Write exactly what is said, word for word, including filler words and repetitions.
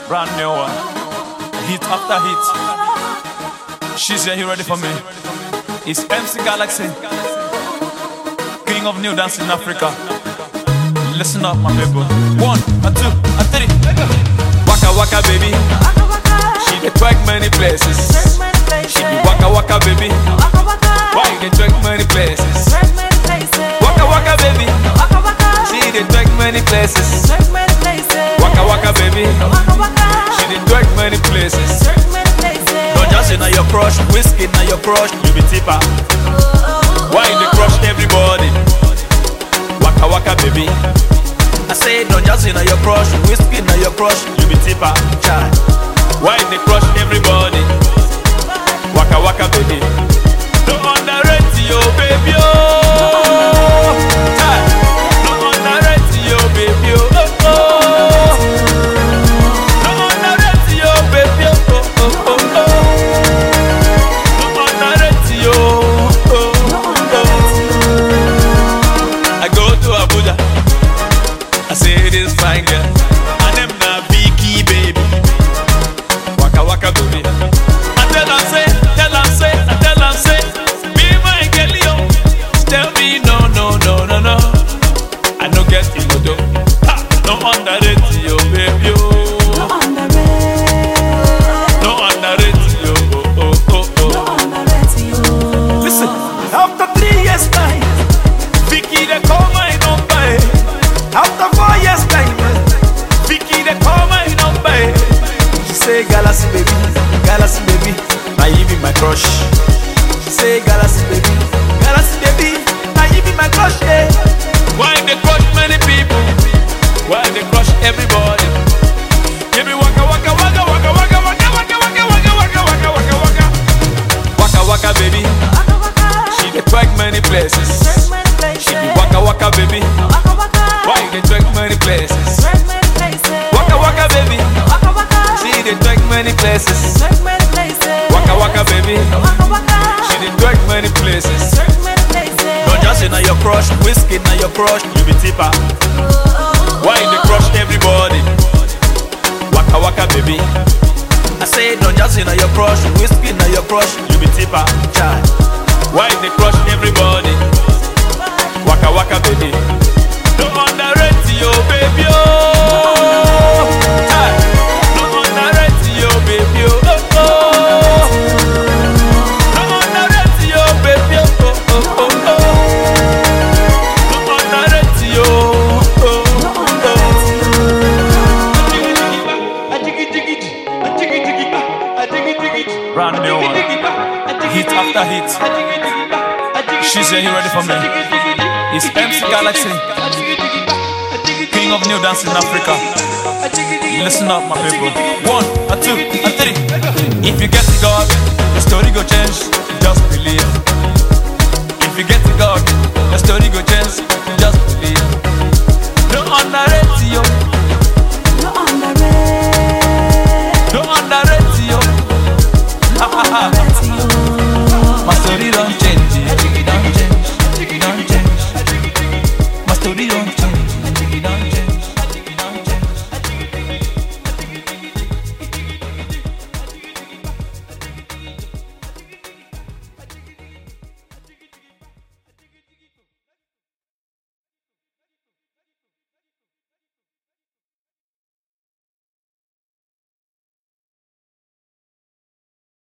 Brand new one, hit after hit. She's here, you ready for me? It's M C Galaxy, king of new dance in Africa. Listen up, my people. One, a two, a three. Waka waka baby, she dey twerk many places. She be waka waka baby, why you dey twerk many places? Waka waka baby, she dey twerk many places. Waka waka baby, she dey twerk many places. Don't just say na your crush, whiskey na your crush, you be tipper. Why you dey crush everybody? Waka waka baby, I say don't just say na your crush, whiskey na your crush, you be tipper. Child, why you dey crush everybody? Waka waka baby, don't underrate your baby oh. Child, don't underrate your baby oh. I say this fine girl, and them na Vicky baby. Waka waka baby, I tell her say, tell her say, I tell her say, be my girl yo. Tell me no no no no no, I no get ego though. Ha, no underrate yo baby oh. No underrate, no underrate yo oh oh oh oh. No underrate yo. Listen, after three years time, Vicky they call my number. After four years time, Vicky they call my number. She say Galaxy baby, Galaxy baby, now you be my crush. She say Galaxy baby, Galaxy baby, now you be my crush. Yeah. Why they crush many people? Why they crush everybody? Give me waka waka waka waka waka waka waka waka waka waka waka waka waka waka waka baby. She dey twerk many places. She be waka waka baby. Why you dey twerk many places? Waka waka baby, she dey twerk many places. Waka waka baby, she dey twerk many places. Don't just say na your crush, whiskey na your crush, you be tipper. Why you dey crush everybody? Waka waka baby, I say don't just say na your crush, whiskey na your crush, you be tipper. Child, why you dey crush everybody? Waka waka baby. Don't underrate your baby oh. Hey, don't underrate your baby oh oh. Don't underrate your baby oh oh oh oh. Don't underrate your oh oh oh. Brand new one, hit after hit. She's here, you ready for me? It's M C Galaxy, king of new dance in Africa. Listen up, my people. One, a two, a three. If you get to God, the story go change. Just believe. If you get to God, the story go change. Just